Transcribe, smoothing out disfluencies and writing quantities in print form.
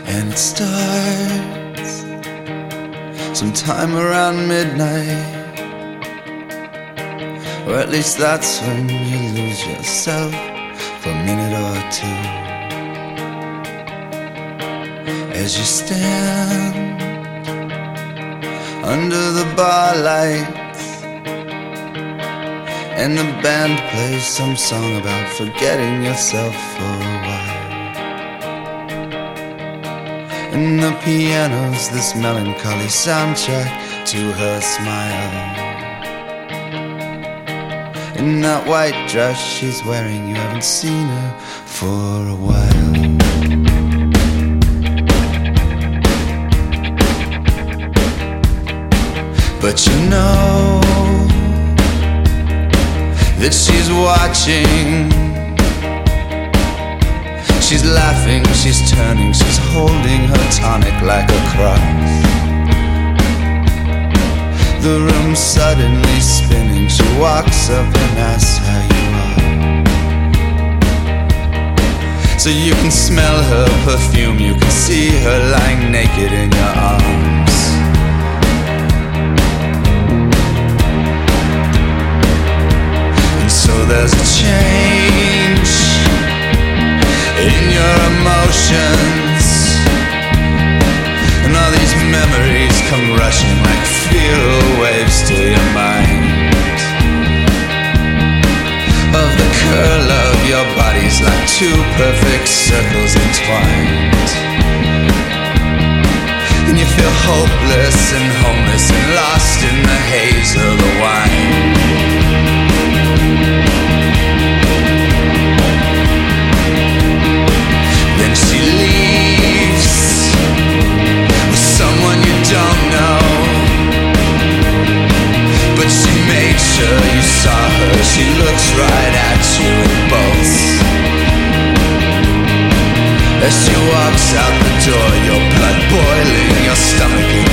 And it starts sometime around midnight, or at least that's when you lose yourself for a minute or two. As you stand under the bar lights, and the band plays some song about forgetting yourself for a while. And the piano's this melancholy soundtrack to her smile. In that white dress she's wearing, you haven't seen her for a while. But you know that she's watching. She's laughing, she's turning, she's holding her tonic like a cross. The room's suddenly spinning. She walks up and asks how you are, so you can smell her perfume, you can see her lying naked in your arms. And so there's a change in your emotions, and all these memories come rushing like feral waves to your mind, of the curl of your bodies like two perfect circles entwined. And you feel hopeless and homeless and lost in the haze of the wine. Then she leaves with someone you don't know, but she made sure you saw her. She looks right at you and bolts. As she walks out the door, your blood boiling, your stomach in